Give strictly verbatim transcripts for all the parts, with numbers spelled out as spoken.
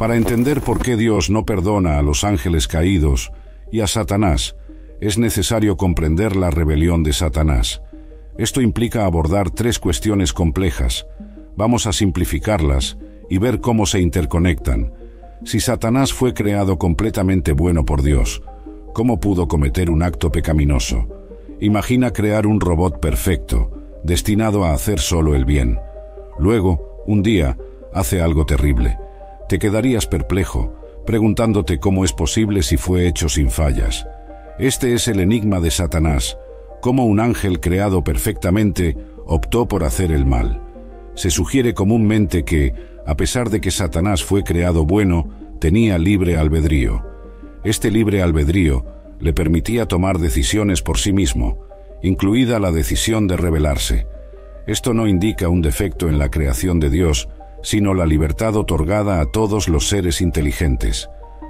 Para entender por qué Dios no perdona a los ángeles caídos y a Satanás, es necesario comprender la rebelión de Satanás. Esto implica abordar tres cuestiones complejas. Vamos a simplificarlas y ver cómo se interconectan. Si Satanás fue creado completamente bueno por Dios, ¿cómo pudo cometer un acto pecaminoso? Imagina crear un robot perfecto, destinado a hacer solo el bien. Luego, un día, hace algo terrible. Te quedarías perplejo, preguntándote cómo es posible si fue hecho sin fallas. Este es el enigma de Satanás, cómo un ángel creado perfectamente optó por hacer el mal. Se sugiere comúnmente que, a pesar de que Satanás fue creado bueno, tenía libre albedrío. Este libre albedrío le permitía tomar decisiones por sí mismo, incluida la decisión de rebelarse. Esto no indica un defecto en la creación de Dios, sino la libertad otorgada a todos los seres inteligentes.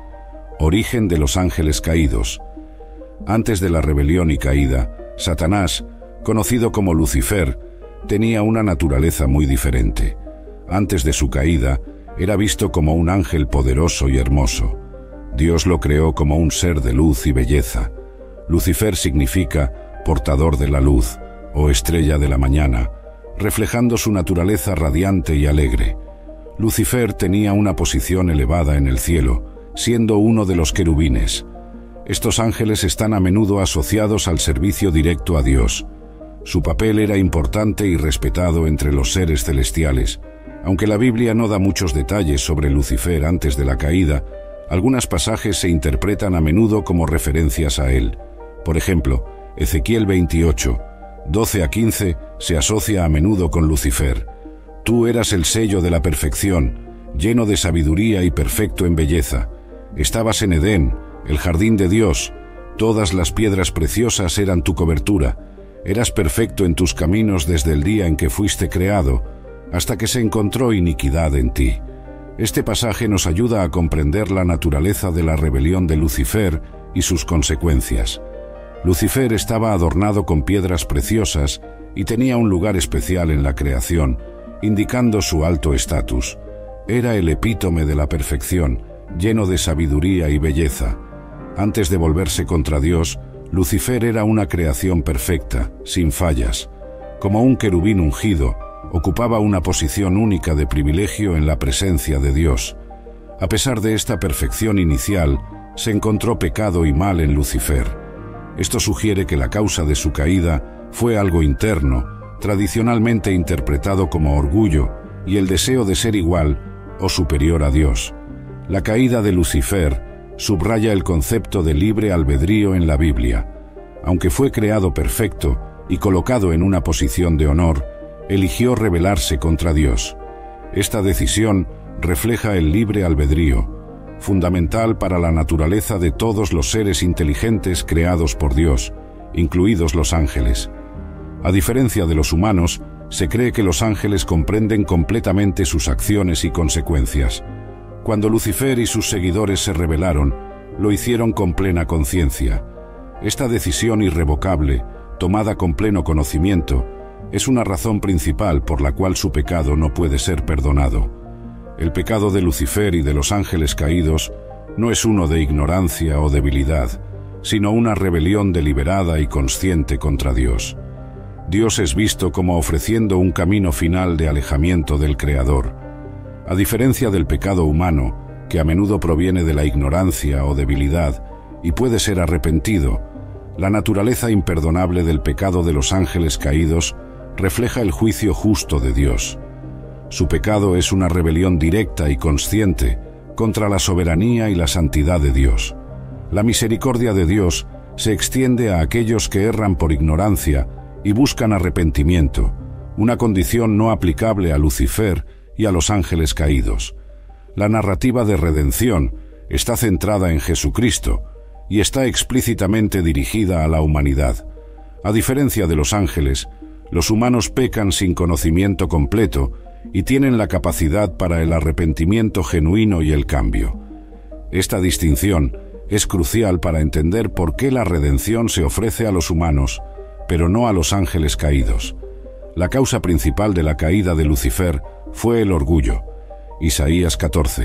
Origen de los ángeles caídos. Antes de la rebelión y caída, Satanás, conocido como Lucifer, tenía una naturaleza muy diferente. Antes de su caída, era visto como un ángel poderoso y hermoso. Dios lo creó como un ser de luz y belleza. Lucifer significa portador de la luz, o estrella de la mañana, reflejando su naturaleza radiante y alegre. Lucifer tenía una posición elevada en el cielo, siendo uno de los querubines. Estos ángeles están a menudo asociados al servicio directo a Dios. Su papel era importante y respetado entre los seres celestiales. Aunque la Biblia no da muchos detalles sobre Lucifer antes de la caída, algunos pasajes se interpretan a menudo como referencias a él. Por ejemplo, Ezequiel veintiocho, doce a quince, se asocia a menudo con Lucifer. Tú eras el sello de la perfección, lleno de sabiduría y perfecto en belleza. Estabas en Edén, el jardín de Dios. Todas las piedras preciosas eran tu cobertura. Eras perfecto en tus caminos desde el día en que fuiste creado, hasta que se encontró iniquidad en ti. Este pasaje nos ayuda a comprender la naturaleza de la rebelión de Lucifer y sus consecuencias. Lucifer estaba adornado con piedras preciosas y tenía un lugar especial en la creación, indicando su alto estatus. Era el epítome de la perfección, lleno de sabiduría y belleza. Antes de volverse contra Dios, Lucifer era una creación perfecta, sin fallas. Como un querubín ungido, ocupaba una posición única de privilegio en la presencia de Dios. A pesar de esta perfección inicial, se encontró pecado y mal en Lucifer. Esto sugiere que la causa de su caída fue algo interno, tradicionalmente interpretado como orgullo y el deseo de ser igual o superior a Dios. La caída de Lucifer subraya el concepto de libre albedrío en la Biblia. Aunque fue creado perfecto y colocado en una posición de honor, eligió rebelarse contra Dios. Esta decisión refleja el libre albedrío, fundamental para la naturaleza de todos los seres inteligentes creados por Dios, incluidos los ángeles. A diferencia de los humanos, se cree que los ángeles comprenden completamente sus acciones y consecuencias. Cuando Lucifer y sus seguidores se rebelaron, lo hicieron con plena conciencia. Esta decisión irrevocable, tomada con pleno conocimiento, es una razón principal por la cual su pecado no puede ser perdonado. El pecado de Lucifer y de los ángeles caídos no es uno de ignorancia o debilidad, sino una rebelión deliberada y consciente contra Dios. Dios es visto como ofreciendo un camino final de alejamiento del Creador. A diferencia del pecado humano, que a menudo proviene de la ignorancia o debilidad y puede ser arrepentido, la naturaleza imperdonable del pecado de los ángeles caídos refleja el juicio justo de Dios. Su pecado es una rebelión directa y consciente contra la soberanía y la santidad de Dios. La misericordia de Dios se extiende a aquellos que erran por ignorancia y buscan arrepentimiento, una condición no aplicable a Lucifer y a los ángeles caídos. La narrativa de redención está centrada en Jesucristo y está explícitamente dirigida a la humanidad. A diferencia de los ángeles, los humanos pecan sin conocimiento completo y tienen la capacidad para el arrepentimiento genuino y el cambio. Esta distinción es crucial para entender por qué la redención se ofrece a los humanos, pero no a los ángeles caídos. La causa principal de la caída de Lucifer fue el orgullo. Isaías catorce,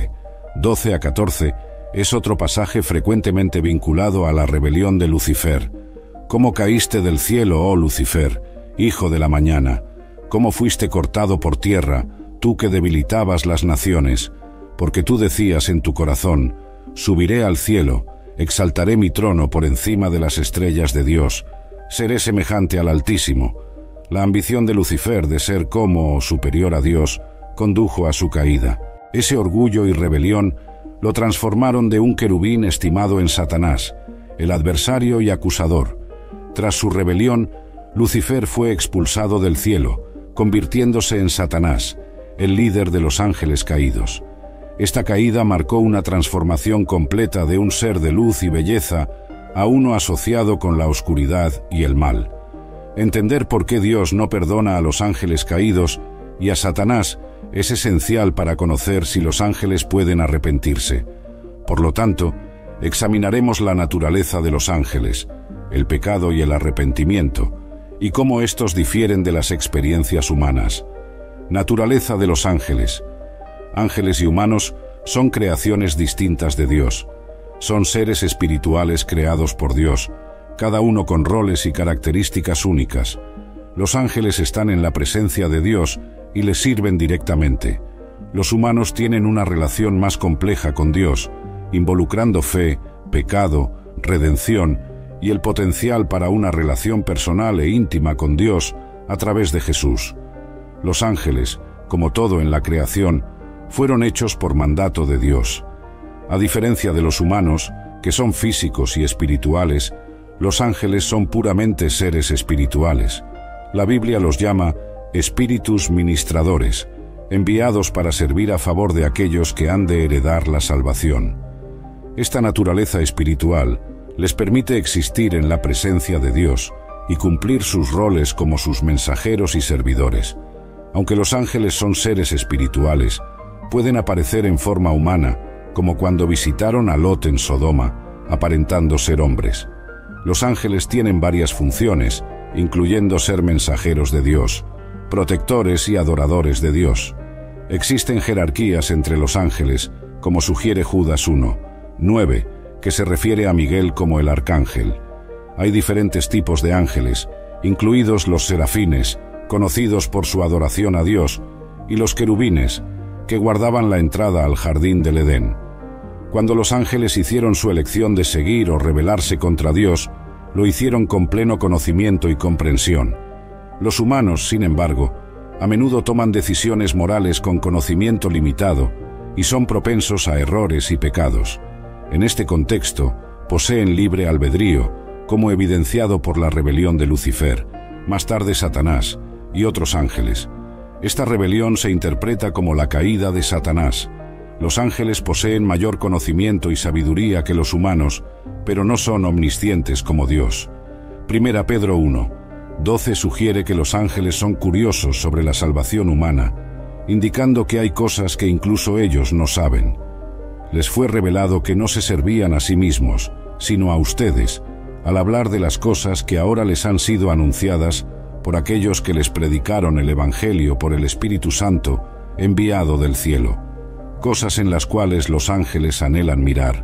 doce a catorce, es otro pasaje frecuentemente vinculado a la rebelión de Lucifer. ¿Cómo caíste del cielo, oh Lucifer, hijo de la mañana? ¿Cómo fuiste cortado por tierra, tú que debilitabas las naciones? Porque tú decías en tu corazón, subiré al cielo, exaltaré mi trono por encima de las estrellas de Dios, seré semejante al Altísimo. La ambición de Lucifer de ser como o superior a Dios condujo a su caída. Ese orgullo y rebelión lo transformaron de un querubín estimado en Satanás, el adversario y acusador. Tras su rebelión, Lucifer fue expulsado del cielo, convirtiéndose en Satanás, el líder de los ángeles caídos. Esta caída marcó una transformación completa de un ser de luz y belleza a uno asociado con la oscuridad y el mal. Entender por qué Dios no perdona a los ángeles caídos y a Satanás es esencial para conocer si los ángeles pueden arrepentirse. Por lo tanto, examinaremos la naturaleza de los ángeles, el pecado y el arrepentimiento, y cómo estos difieren de las experiencias humanas. Naturaleza de los ángeles. Ángeles y humanos son creaciones distintas de Dios. Son seres espirituales creados por Dios, cada uno con roles y características únicas. Los ángeles están en la presencia de Dios y le sirven directamente. Los humanos tienen una relación más compleja con Dios, involucrando fe, pecado, redención y el potencial para una relación personal e íntima con Dios a través de Jesús. Los ángeles, como todo en la creación, fueron hechos por mandato de Dios. A diferencia de los humanos, que son físicos y espirituales, los ángeles son puramente seres espirituales. La Biblia los llama espíritus ministradores, enviados para servir a favor de aquellos que han de heredar la salvación. Esta naturaleza espiritual les permite existir en la presencia de Dios y cumplir sus roles como sus mensajeros y servidores. Aunque los ángeles son seres espirituales, pueden aparecer en forma humana, como cuando visitaron a Lot en Sodoma, aparentando ser hombres. Los ángeles tienen varias funciones, incluyendo ser mensajeros de Dios, protectores y adoradores de Dios. Existen jerarquías entre los ángeles, como sugiere Judas uno, nueve, que se refiere a Miguel como el arcángel. Hay diferentes tipos de ángeles, incluidos los serafines, conocidos por su adoración a Dios, y los querubines, que guardaban la entrada al jardín del Edén. Cuando los ángeles hicieron su elección de seguir o rebelarse contra Dios, lo hicieron con pleno conocimiento y comprensión. Los humanos, sin embargo, a menudo toman decisiones morales con conocimiento limitado y son propensos a errores y pecados. En este contexto, poseen libre albedrío, como evidenciado por la rebelión de Lucifer, más tarde Satanás y otros ángeles. Esta rebelión se interpreta como la caída de Satanás. Los ángeles poseen mayor conocimiento y sabiduría que los humanos, pero no son omniscientes como Dios. Primera Pedro uno, doce sugiere que los ángeles son curiosos sobre la salvación humana, indicando que hay cosas que incluso ellos no saben. Les fue revelado que no se servían a sí mismos, sino a ustedes, al hablar de las cosas que ahora les han sido anunciadas por aquellos que les predicaron el Evangelio por el Espíritu Santo, enviado del cielo, cosas en las cuales los ángeles anhelan mirar.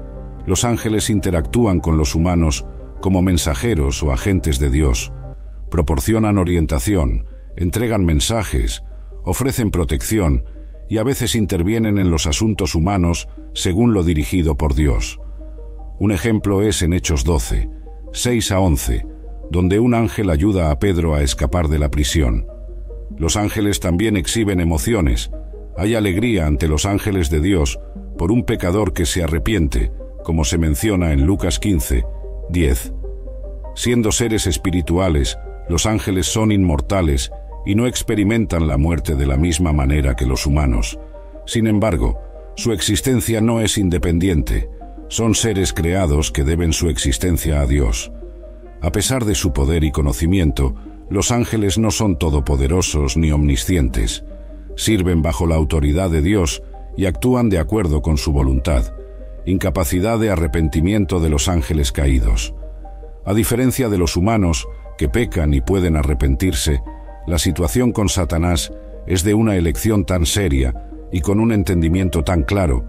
Los ángeles interactúan con los humanos como mensajeros o agentes de Dios, proporcionan orientación, entregan mensajes, ofrecen protección y a veces intervienen en los asuntos humanos según lo dirigido por Dios. Un ejemplo es en Hechos doce, seis a once, donde un ángel ayuda a Pedro a escapar de la prisión. Los ángeles también exhiben emociones. Hay alegría ante los ángeles de Dios por un pecador que se arrepiente, como se menciona en Lucas quince, diez. Siendo seres espirituales, los ángeles son inmortales y no experimentan la muerte de la misma manera que los humanos. Sin embargo, su existencia no es independiente. Son seres creados que deben su existencia a Dios. A pesar de su poder y conocimiento, los ángeles no son todopoderosos ni omniscientes. Sirven bajo la autoridad de Dios y actúan de acuerdo con su voluntad. Incapacidad de arrepentimiento de los ángeles caídos. A diferencia de los humanos, que pecan y pueden arrepentirse, la situación con Satanás es de una elección tan seria y con un entendimiento tan claro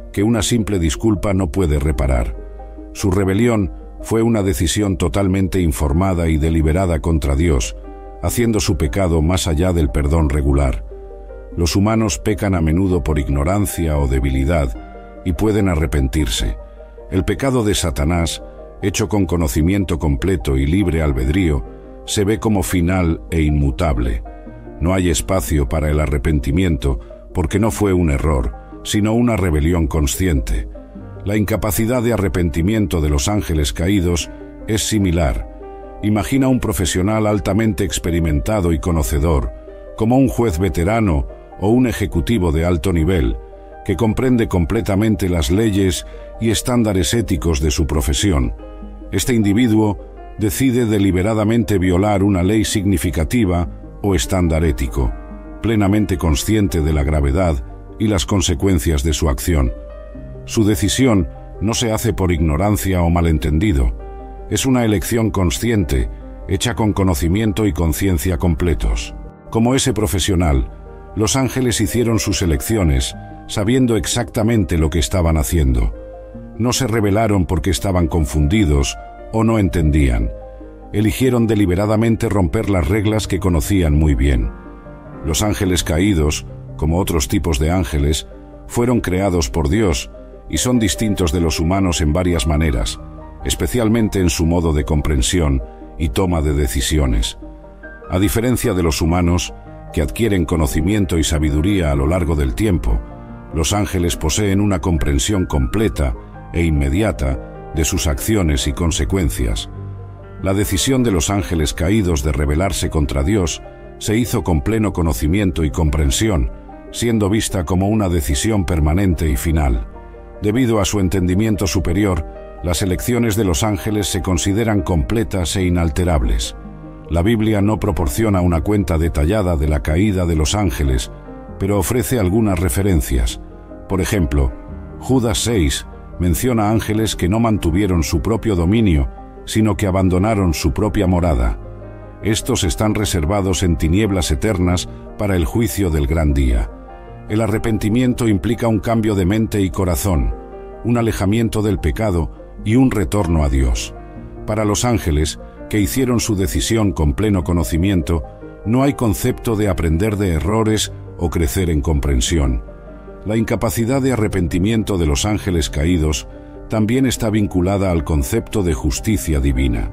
que una simple disculpa no puede reparar. Su rebelión fue una decisión totalmente informada y deliberada contra Dios, haciendo su pecado más allá del perdón regular. Los humanos pecan a menudo por ignorancia o debilidad y pueden arrepentirse. El pecado de Satanás, hecho con conocimiento completo y libre albedrío, se ve como final e inmutable. No hay espacio para el arrepentimiento porque no fue un error, sino una rebelión consciente. La incapacidad de arrepentimiento de los ángeles caídos es similar. Imagina un profesional altamente experimentado y conocedor, como un juez veterano o un ejecutivo de alto nivel, que comprende completamente las leyes y estándares éticos de su profesión. Este individuo decide deliberadamente violar una ley significativa o estándar ético, plenamente consciente de la gravedad y las consecuencias de su acción. Su decisión no se hace por ignorancia o malentendido. Es una elección consciente, hecha con conocimiento y conciencia completos. Como ese profesional, los ángeles hicieron sus elecciones, sabiendo exactamente lo que estaban haciendo. No se rebelaron porque estaban confundidos o no entendían. Eligieron deliberadamente romper las reglas que conocían muy bien. Los ángeles caídos, como otros tipos de ángeles, fueron creados por Dios y son distintos de los humanos en varias maneras, especialmente en su modo de comprensión y toma de decisiones. A diferencia de los humanos, que adquieren conocimiento y sabiduría a lo largo del tiempo, los ángeles poseen una comprensión completa e inmediata de sus acciones y consecuencias. La decisión de los ángeles caídos de rebelarse contra Dios se hizo con pleno conocimiento y comprensión, siendo vista como una decisión permanente y final. Debido a su entendimiento superior, las elecciones de los ángeles se consideran completas e inalterables. La Biblia no proporciona una cuenta detallada de la caída de los ángeles, pero ofrece algunas referencias. Por ejemplo, Judas seis menciona ángeles que no mantuvieron su propio dominio, sino que abandonaron su propia morada. Estos están reservados en tinieblas eternas para el juicio del gran día. El arrepentimiento implica un cambio de mente y corazón, un alejamiento del pecado y un retorno a Dios. Para los ángeles, que hicieron su decisión con pleno conocimiento, no hay concepto de aprender de errores o crecer en comprensión. La incapacidad de arrepentimiento de los ángeles caídos también está vinculada al concepto de justicia divina.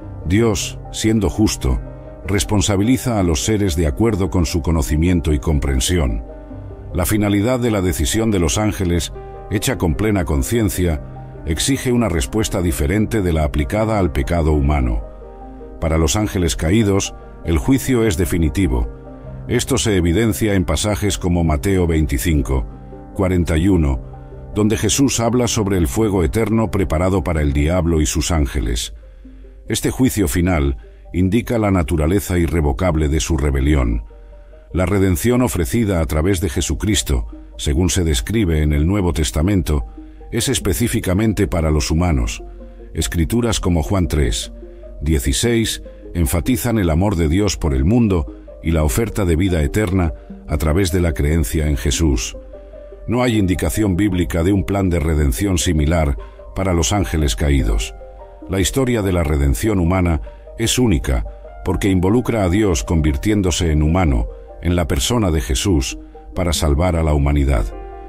Dios, siendo justo, responsabiliza a los seres de acuerdo con su conocimiento y comprensión. La finalidad de la decisión de los ángeles, hecha con plena conciencia, exige una respuesta diferente de la aplicada al pecado humano. Para los ángeles caídos, el juicio es definitivo. Esto se evidencia en pasajes como Mateo veinticinco, cuarenta y uno, donde Jesús habla sobre el fuego eterno preparado para el diablo y sus ángeles. Este juicio final indica la naturaleza irrevocable de su rebelión. La redención ofrecida a través de Jesucristo, según se describe en el Nuevo Testamento, es específicamente para los humanos. Escrituras como Juan tres, dieciséis enfatizan el amor de Dios por el mundo y la oferta de vida eterna a través de la creencia en Jesús. No hay indicación bíblica de un plan de redención similar para los ángeles caídos. La historia de la redención humana es única porque involucra a Dios convirtiéndose en humano, en la persona de Jesús, para salvar a la humanidad.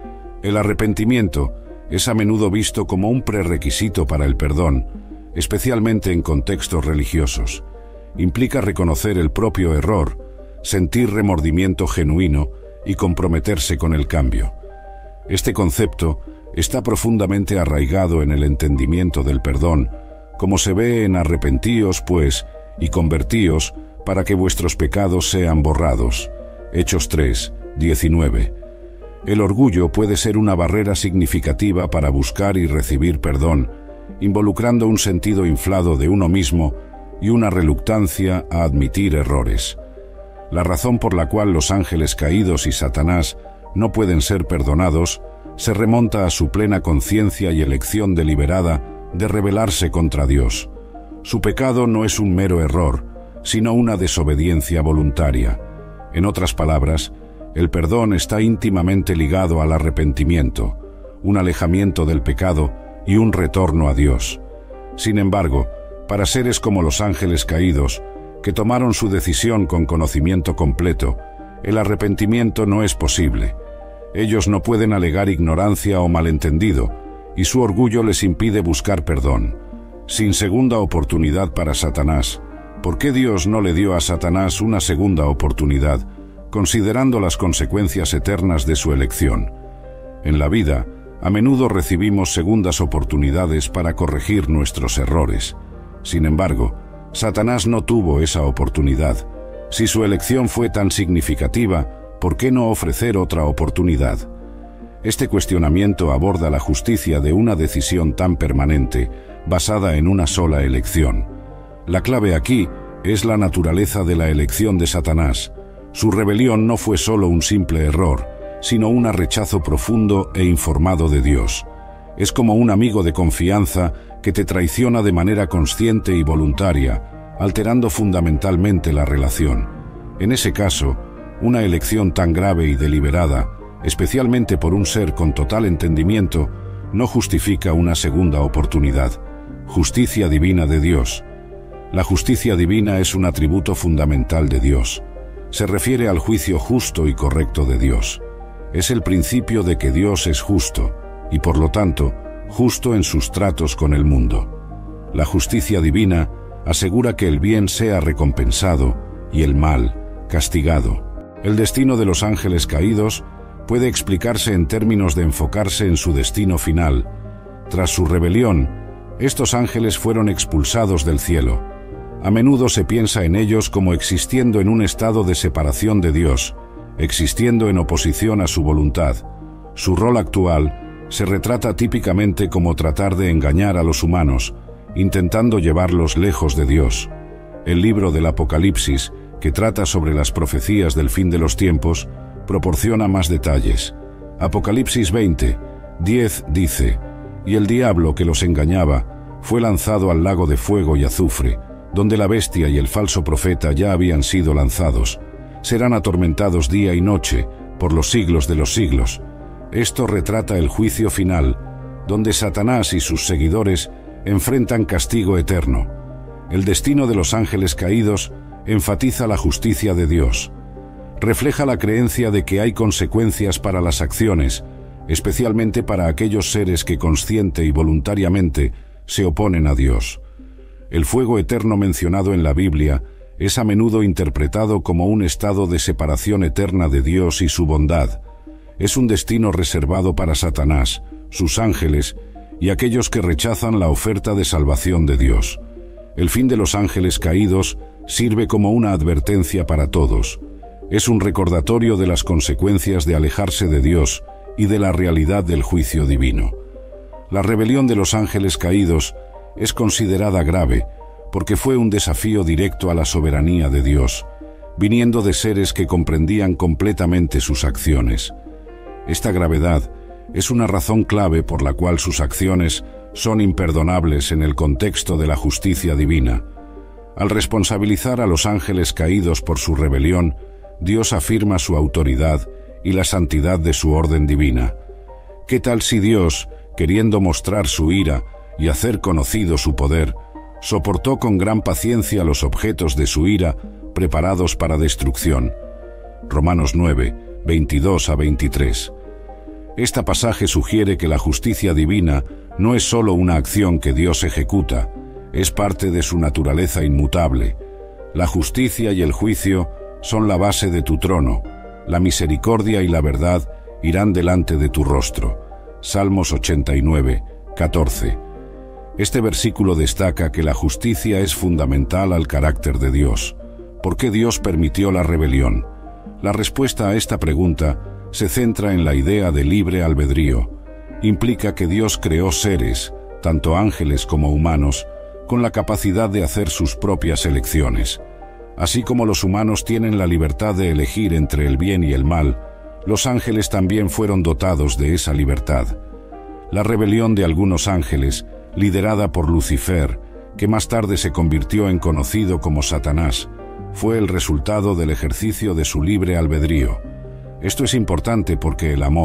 El arrepentimiento es a menudo visto como un prerequisito para el perdón, especialmente en contextos religiosos. Implica reconocer el propio error, sentir remordimiento genuino y comprometerse con el cambio. Este concepto está profundamente arraigado en el entendimiento del perdón, como se ve en Arrepentíos, pues, y convertíos, para que vuestros pecados sean borrados. Hechos tres, diecinueve. El orgullo puede ser una barrera significativa para buscar y recibir perdón, involucrando un sentido inflado de uno mismo y una reluctancia a admitir errores. La razón por la cual los ángeles caídos y Satanás no pueden ser perdonados se remonta a su plena conciencia y elección deliberada de rebelarse contra Dios. Su pecado no es un mero error, sino una desobediencia voluntaria. En otras palabras, el perdón está íntimamente ligado al arrepentimiento, un alejamiento del pecado y un retorno a Dios. Sin embargo, para seres como los ángeles caídos, que tomaron su decisión con conocimiento completo, el arrepentimiento no es posible. Ellos no pueden alegar ignorancia o malentendido, y su orgullo les impide buscar perdón. Sin segunda oportunidad para Satanás, ¿por qué Dios no le dio a Satanás una segunda oportunidad, considerando las consecuencias eternas de su elección? En la vida, a menudo recibimos segundas oportunidades para corregir nuestros errores. Sin embargo, Satanás no tuvo esa oportunidad. Si su elección fue tan significativa, ¿por qué no ofrecer otra oportunidad? Este cuestionamiento aborda la justicia de una decisión tan permanente, basada en una sola elección. La clave aquí es la naturaleza de la elección de Satanás. Su rebelión no fue solo un simple error, sino un rechazo profundo e informado de Dios. Es como un amigo de confianza que te traiciona de manera consciente y voluntaria, alterando fundamentalmente la relación. En ese caso, una elección tan grave y deliberada, especialmente por un ser con total entendimiento, no justifica una segunda oportunidad. Justicia divina de Dios. La justicia divina es un atributo fundamental de Dios. Se refiere al juicio justo y correcto de Dios. Es el principio de que Dios es justo, y por lo tanto, justo en sus tratos con el mundo. La justicia divina asegura que el bien sea recompensado y el mal castigado. El destino de los ángeles caídos puede explicarse en términos de enfocarse en su destino final. Tras su rebelión, estos ángeles fueron expulsados del cielo. A menudo se piensa en ellos como existiendo en un estado de separación de Dios, existiendo en oposición a su voluntad. Su rol actual se retrata típicamente como tratar de engañar a los humanos, intentando llevarlos lejos de Dios. El libro del Apocalipsis, que trata sobre las profecías del fin de los tiempos, proporciona más detalles. Apocalipsis veinte, diez dice: «Y el diablo que los engañaba fue lanzado al lago de fuego y azufre, donde la bestia y el falso profeta ya habían sido lanzados. Serán atormentados día y noche por los siglos de los siglos». Esto retrata el juicio final, donde Satanás y sus seguidores enfrentan castigo eterno. El destino de los ángeles caídos enfatiza la justicia de Dios. Refleja la creencia de que hay consecuencias para las acciones, especialmente para aquellos seres que consciente y voluntariamente se oponen a Dios. El fuego eterno mencionado en la Biblia es a menudo interpretado como un estado de separación eterna de Dios y su bondad. Es un destino reservado para Satanás, sus ángeles y aquellos que rechazan la oferta de salvación de Dios. El fin de los ángeles caídos sirve como una advertencia para todos. Es un recordatorio de las consecuencias de alejarse de Dios y de la realidad del juicio divino. La rebelión de los ángeles caídos es considerada grave porque fue un desafío directo a la soberanía de Dios, viniendo de seres que comprendían completamente sus acciones. Esta gravedad es una razón clave por la cual sus acciones son imperdonables en el contexto de la justicia divina. Al responsabilizar a los ángeles caídos por su rebelión, Dios afirma su autoridad y la santidad de su orden divina. ¿Qué tal si Dios, queriendo mostrar su ira y hacer conocido su poder, soportó con gran paciencia los objetos de su ira preparados para destrucción? Romanos nueve, veintidós a veintitrés. Este pasaje sugiere que la justicia divina no es solo una acción que Dios ejecuta, es parte de su naturaleza inmutable. La justicia y el juicio son la base de tu trono. La misericordia y la verdad irán delante de tu rostro. Salmos ochenta y nueve, catorce. Este versículo destaca que la justicia es fundamental al carácter de Dios. ¿Por qué Dios permitió la rebelión? La respuesta a esta pregunta se centra en la idea de libre albedrío. Implica que Dios creó seres, tanto ángeles como humanos, con la capacidad de hacer sus propias elecciones. Así como los humanos tienen la libertad de elegir entre el bien y el mal, los ángeles también fueron dotados de esa libertad. La rebelión de algunos ángeles, liderada por Lucifer, que más tarde se convirtió en conocido como Satanás, fue el resultado del ejercicio de su libre albedrío. Esto es importante porque el amor,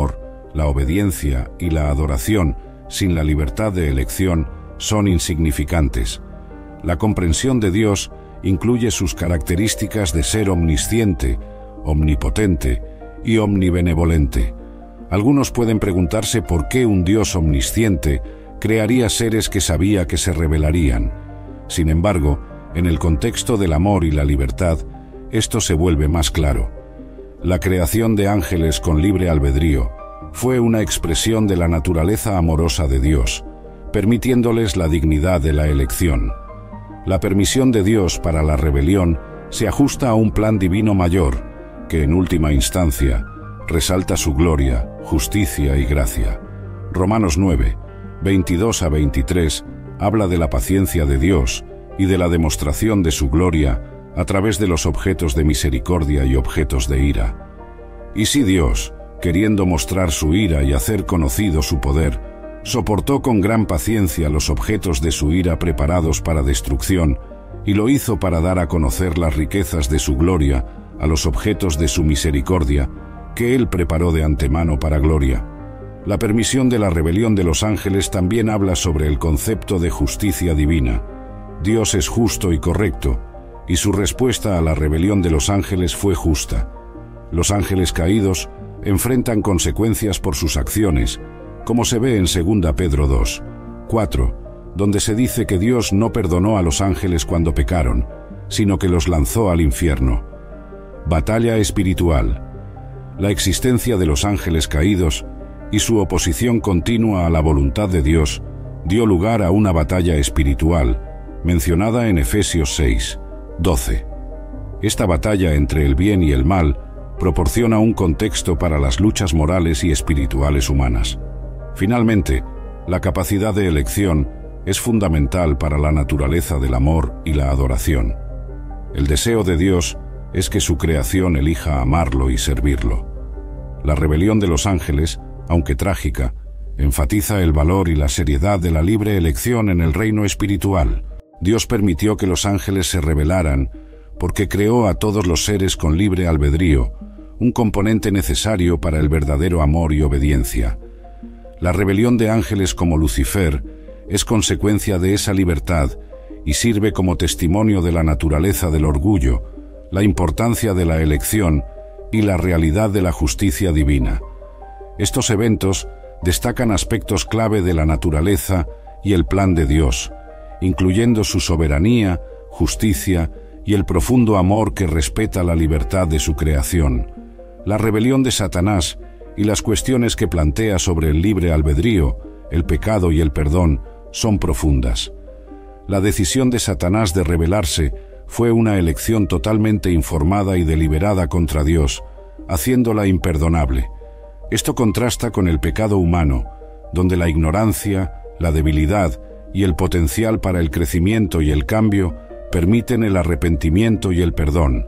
la obediencia y la adoración sin la libertad de elección son insignificantes. La comprensión de Dios incluye sus características de ser omnisciente, omnipotente y omnibenevolente. Algunos pueden preguntarse por qué un Dios omnisciente crearía seres que sabía que se rebelarían. Sin embargo, en el contexto del amor y la libertad, esto se vuelve más claro. La creación de ángeles con libre albedrío fue una expresión de la naturaleza amorosa de Dios, permitiéndoles la dignidad de la elección. La permisión de Dios para la rebelión se ajusta a un plan divino mayor, que en última instancia resalta su gloria, justicia y gracia. Romanos nueve, veintidós a veintitrés habla de la paciencia de Dios y de la demostración de su gloria a través de los objetos de misericordia y objetos de ira. Y si Dios, queriendo mostrar su ira y hacer conocido su poder, soportó con gran paciencia los objetos de su ira preparados para destrucción, y lo hizo para dar a conocer las riquezas de su gloria a los objetos de su misericordia, que Él preparó de antemano para gloria. La permisión de la rebelión de los ángeles también habla sobre el concepto de justicia divina. Dios es justo y correcto, y su respuesta a la rebelión de los ángeles fue justa. Los ángeles caídos enfrentan consecuencias por sus acciones, como se ve en segunda Pedro dos, cuatro, donde se dice que Dios no perdonó a los ángeles cuando pecaron, sino que los lanzó al infierno. Batalla espiritual. La existencia de los ángeles caídos y su oposición continua a la voluntad de Dios dio lugar a una batalla espiritual, mencionada en Efesios seis, doce. Esta batalla entre el bien y el mal proporciona un contexto para las luchas morales y espirituales humanas. Finalmente, la capacidad de elección es fundamental para la naturaleza del amor y la adoración. El deseo de Dios es que su creación elija amarlo y servirlo. La rebelión de los ángeles, aunque trágica, enfatiza el valor y la seriedad de la libre elección en el reino espiritual. Dios permitió que los ángeles se rebelaran porque creó a todos los seres con libre albedrío, un componente necesario para el verdadero amor y obediencia. La rebelión de ángeles como Lucifer es consecuencia de esa libertad y sirve como testimonio de la naturaleza del orgullo, la importancia de la elección y la realidad de la justicia divina. Estos eventos destacan aspectos clave de la naturaleza y el plan de Dios, incluyendo su soberanía, justicia y el profundo amor que respeta la libertad de su creación. La rebelión de Satanás y las cuestiones que plantea sobre el libre albedrío, el pecado y el perdón son profundas. La decisión de Satanás de rebelarse fue una elección totalmente informada y deliberada contra Dios, haciéndola imperdonable. Esto contrasta con el pecado humano, donde la ignorancia, la debilidad y el potencial para el crecimiento y el cambio permiten el arrepentimiento y el perdón.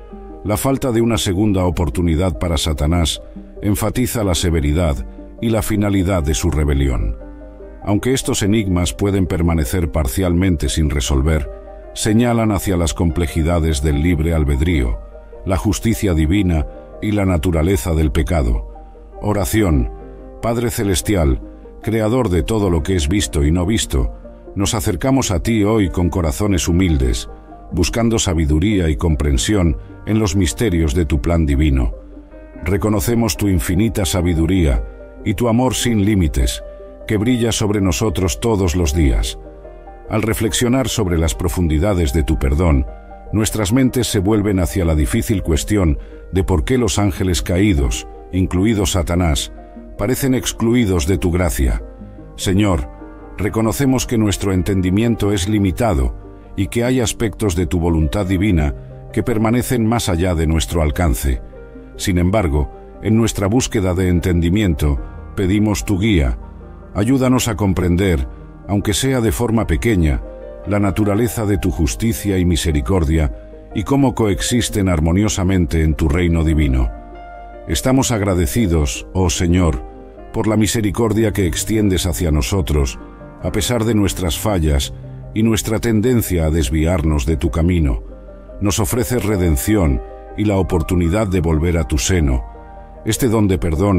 La falta de una segunda oportunidad para Satanás enfatiza la severidad y la finalidad de su rebelión. Aunque estos enigmas pueden permanecer parcialmente sin resolver, señalan hacia las complejidades del libre albedrío, la justicia divina y la naturaleza del pecado. Oración. Padre Celestial, Creador de todo lo que es visto y no visto, nos acercamos a ti hoy con corazones humildes, buscando sabiduría y comprensión en los misterios de tu plan divino. Reconocemos tu infinita sabiduría y tu amor sin límites, que brilla sobre nosotros todos los días. Al reflexionar sobre las profundidades de tu perdón, nuestras mentes se vuelven hacia la difícil cuestión de por qué los ángeles caídos, incluido Satanás, parecen excluidos de tu gracia. Señor, reconocemos que nuestro entendimiento es limitado y que hay aspectos de tu voluntad divina que permanecen más allá de nuestro alcance. Sin embargo, en nuestra búsqueda de entendimiento, pedimos tu guía. Ayúdanos a comprender, aunque sea de forma pequeña, la naturaleza de tu justicia y misericordia y cómo coexisten armoniosamente en tu reino divino. Estamos agradecidos, oh Señor, por la misericordia que extiendes hacia nosotros, a pesar de nuestras fallas y nuestra tendencia a desviarnos de tu camino. Nos ofreces redención y la oportunidad de volver a tu seno. Este don de perdón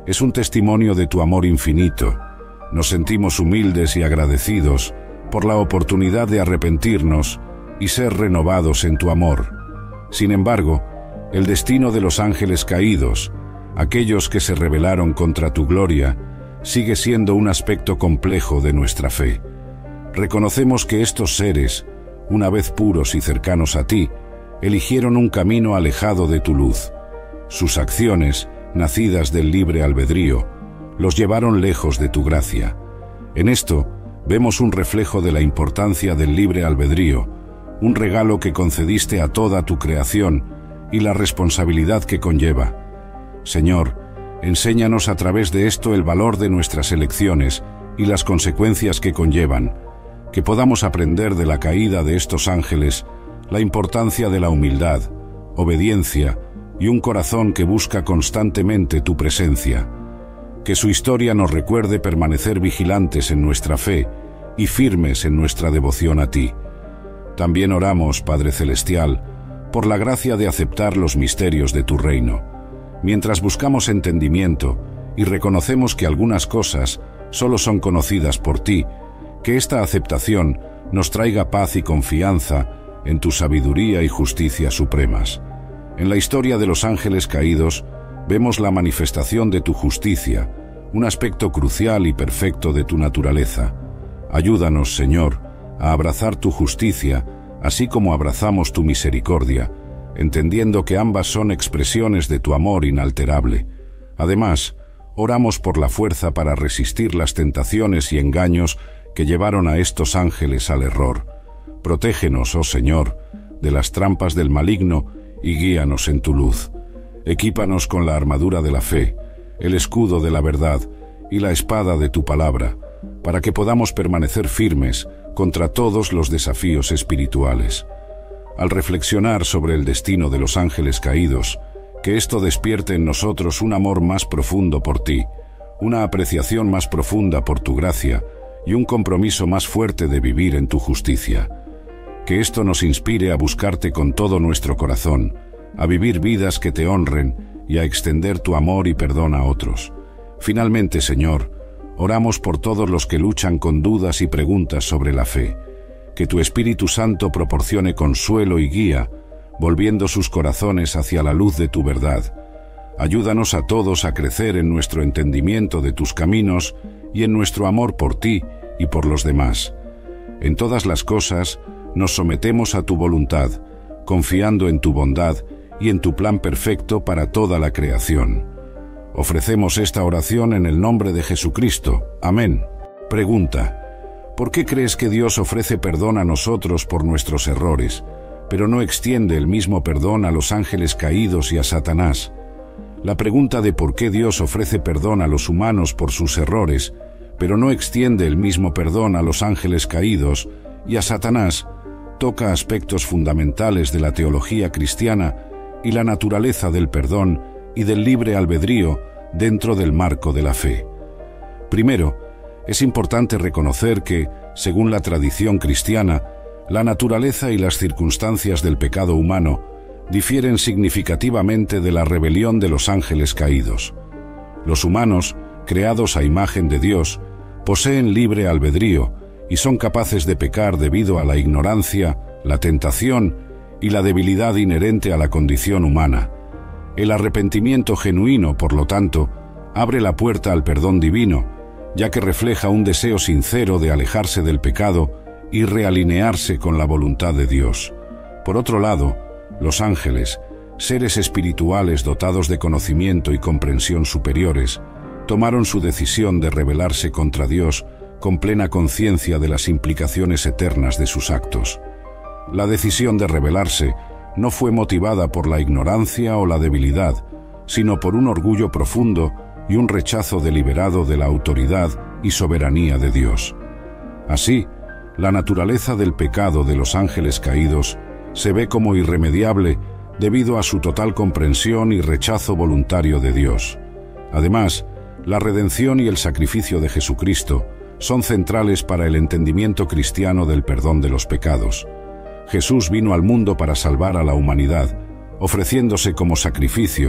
Es un testimonio de tu amor infinito. Nos sentimos humildes y agradecidos por la oportunidad de arrepentirnos y ser renovados en tu amor. Sin embargo, el destino de los ángeles caídos, aquellos que se rebelaron contra tu gloria, sigue siendo un aspecto complejo de nuestra fe. Reconocemos que estos seres, una vez puros y cercanos a ti, eligieron un camino alejado de tu luz. Sus acciones, nacidas del libre albedrío, los llevaron lejos de tu gracia. En esto, vemos un reflejo de la importancia del libre albedrío, un regalo que concediste a toda tu creación y la responsabilidad que conlleva. Señor, enséñanos a través de esto el valor de nuestras elecciones y las consecuencias que conllevan, que podamos aprender de la caída de estos ángeles la importancia de la humildad, obediencia y un corazón que busca constantemente tu presencia. Que su historia nos recuerde permanecer vigilantes en nuestra fe y firmes en nuestra devoción a ti. También oramos, Padre Celestial, por la gracia de aceptar los misterios de tu reino. Mientras buscamos entendimiento y reconocemos que algunas cosas solo son conocidas por ti, que esta aceptación nos traiga paz y confianza en tu sabiduría y justicia supremas. En la historia de los ángeles caídos, vemos la manifestación de tu justicia, un aspecto crucial y perfecto de tu naturaleza. Ayúdanos, Señor, a abrazar tu justicia, así como abrazamos tu misericordia, entendiendo que ambas son expresiones de tu amor inalterable. Además, oramos por la fuerza para resistir las tentaciones y engaños que llevaron a estos ángeles al error. Protégenos, oh Señor, de las trampas del maligno y guíanos en tu luz. Equípanos con la armadura de la fe, el escudo de la verdad y la espada de tu palabra, para que podamos permanecer firmes contra todos los desafíos espirituales. Al reflexionar sobre el destino de los ángeles caídos, que esto despierte en nosotros un amor más profundo por ti, una apreciación más profunda por tu gracia y un compromiso más fuerte de vivir en tu justicia. Que esto nos inspire a buscarte con todo nuestro corazón, a vivir vidas que te honren y a extender tu amor y perdón a otros. Finalmente, Señor, oramos por todos los que luchan con dudas y preguntas sobre la fe. Que tu Espíritu Santo proporcione consuelo y guía, volviendo sus corazones hacia la luz de tu verdad. Ayúdanos a todos a crecer en nuestro entendimiento de tus caminos y en nuestro amor por ti y por los demás. En todas las cosas, nos sometemos a tu voluntad, confiando en tu bondad y en tu plan perfecto para toda la creación. Ofrecemos esta oración en el nombre de Jesucristo. Amén. Pregunta: ¿por qué crees que Dios ofrece perdón a nosotros por nuestros errores, pero no extiende el mismo perdón a los ángeles caídos y a Satanás? La pregunta de por qué Dios ofrece perdón a los humanos por sus errores, pero no extiende el mismo perdón a los ángeles caídos y a Satanás, toca aspectos fundamentales de la teología cristiana y la naturaleza del perdón y del libre albedrío dentro del marco de la fe. Primero, es importante reconocer que, según la tradición cristiana, la naturaleza y las circunstancias del pecado humano difieren significativamente de la rebelión de los ángeles caídos. Los humanos, creados a imagen de Dios, poseen libre albedrío y son capaces de pecar debido a la ignorancia, la tentación y la debilidad inherente a la condición humana. El arrepentimiento genuino, por lo tanto, abre la puerta al perdón divino, ya que refleja un deseo sincero de alejarse del pecado y realinearse con la voluntad de Dios. Por otro lado, los ángeles, seres espirituales dotados de conocimiento y comprensión superiores, tomaron su decisión de rebelarse contra Dios con plena conciencia de las implicaciones eternas de sus actos. La decisión de rebelarse no fue motivada por la ignorancia o la debilidad, sino por un orgullo profundo y un rechazo deliberado de la autoridad y soberanía de Dios. Así, la naturaleza del pecado de los ángeles caídos se ve como irremediable debido a su total comprensión y rechazo voluntario de Dios. Además, la redención y el sacrificio de Jesucristo son centrales para el entendimiento cristiano del perdón de los pecados. Jesús vino al mundo para salvar a la humanidad, ofreciéndose como sacrificio,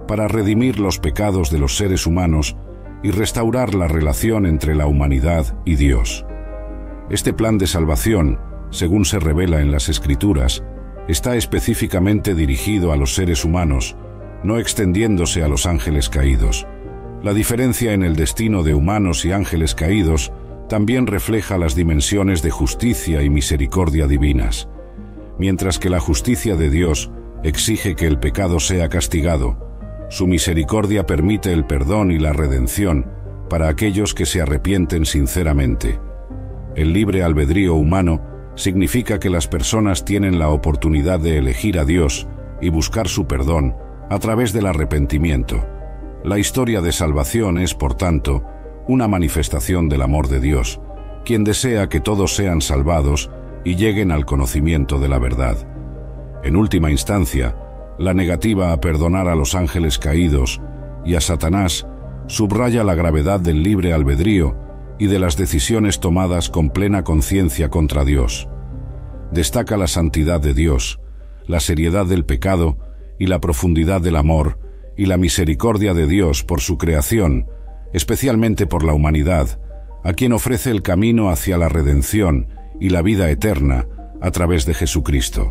para redimir los pecados de los seres humanos y restaurar la relación entre la humanidad y Dios. Este plan de salvación, según se revela en las Escrituras, está específicamente dirigido a los seres humanos, no extendiéndose a los ángeles caídos. La diferencia en el destino de humanos y ángeles caídos también refleja las dimensiones de justicia y misericordia divinas. Mientras que la justicia de Dios exige que el pecado sea castigado, su misericordia permite el perdón y la redención para aquellos que se arrepienten sinceramente. El libre albedrío humano significa que las personas tienen la oportunidad de elegir a Dios y buscar su perdón a través del arrepentimiento. La historia de salvación es, por tanto, una manifestación del amor de Dios, quien desea que todos sean salvados y lleguen al conocimiento de la verdad. En última instancia, la negativa a perdonar a los ángeles caídos y a Satanás subraya la gravedad del libre albedrío y de las decisiones tomadas con plena conciencia contra Dios. Destaca la santidad de Dios, la seriedad del pecado y la profundidad del amor y la misericordia de Dios por su creación, especialmente por la humanidad, a quien ofrece el camino hacia la redención y la vida eterna a través de Jesucristo.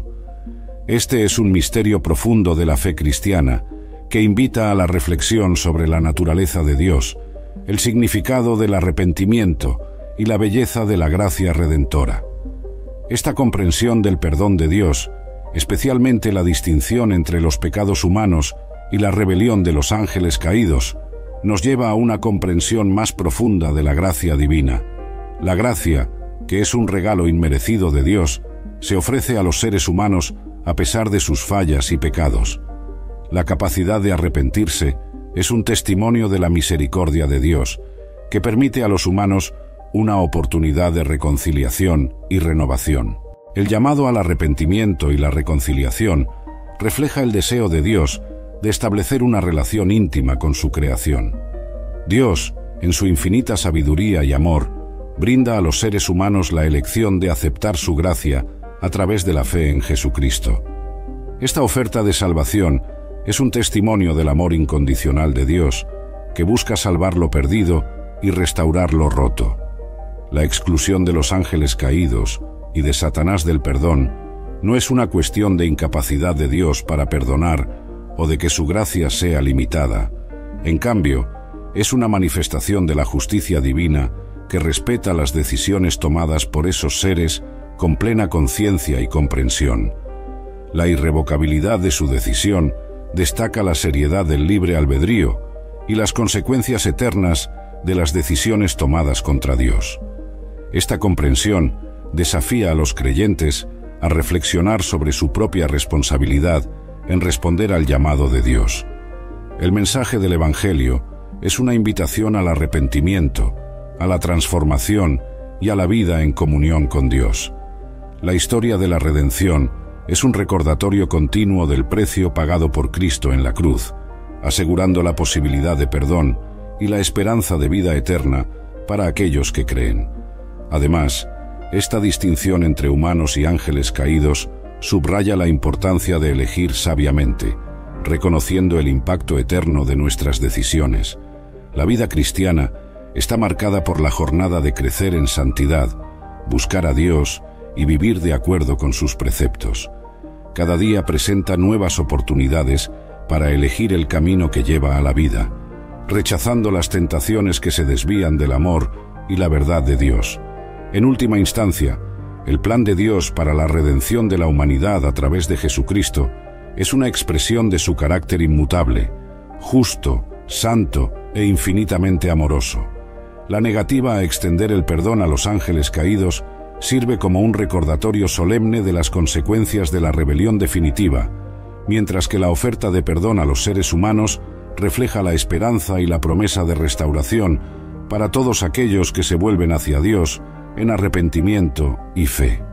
Este es un misterio profundo de la fe cristiana que invita a la reflexión sobre la naturaleza de Dios, el significado del arrepentimiento y la belleza de la gracia redentora. Esta comprensión del perdón de Dios, especialmente la distinción entre los pecados humanos y la rebelión de los ángeles caídos, nos lleva a una comprensión más profunda de la gracia divina. La gracia, que es un regalo inmerecido de Dios, se ofrece a los seres humanos a pesar de sus fallas y pecados. La capacidad de arrepentirse es un testimonio de la misericordia de Dios, que permite a los humanos una oportunidad de reconciliación y renovación. El llamado al arrepentimiento y la reconciliación refleja el deseo de Dios de establecer una relación íntima con su creación. Dios, en su infinita sabiduría y amor, brinda a los seres humanos la elección de aceptar su gracia a través de la fe en Jesucristo. Esta oferta de salvación es un testimonio del amor incondicional de Dios, que busca salvar lo perdido y restaurar lo roto. La exclusión de los ángeles caídos y de Satanás del perdón no es una cuestión de incapacidad de Dios para perdonar o de que su gracia sea limitada. En cambio, es una manifestación de la justicia divina que respeta las decisiones tomadas por esos seres con plena conciencia y comprensión. La irrevocabilidad de su decisión destaca la seriedad del libre albedrío y las consecuencias eternas de las decisiones tomadas contra Dios. Esta comprensión desafía a los creyentes a reflexionar sobre su propia responsabilidad en responder al llamado de Dios. El mensaje del Evangelio es una invitación al arrepentimiento, a la transformación y a la vida en comunión con Dios. La historia de la redención es un recordatorio continuo del precio pagado por Cristo en la cruz, asegurando la posibilidad de perdón y la esperanza de vida eterna para aquellos que creen. Además, esta distinción entre humanos y ángeles caídos subraya la importancia de elegir sabiamente, reconociendo el impacto eterno de nuestras decisiones. La vida cristiana está marcada por la jornada de crecer en santidad, buscar a Dios y vivir de acuerdo con sus preceptos. Cada día presenta nuevas oportunidades para elegir el camino que lleva a la vida, rechazando las tentaciones que se desvían del amor y la verdad de Dios. En última instancia, el plan de Dios para la redención de la humanidad a través de Jesucristo es una expresión de su carácter inmutable, justo, santo e infinitamente amoroso. La negativa a extender el perdón a los ángeles caídos sirve como un recordatorio solemne de las consecuencias de la rebelión definitiva, mientras que la oferta de perdón a los seres humanos refleja la esperanza y la promesa de restauración para todos aquellos que se vuelven hacia Dios en arrepentimiento y fe.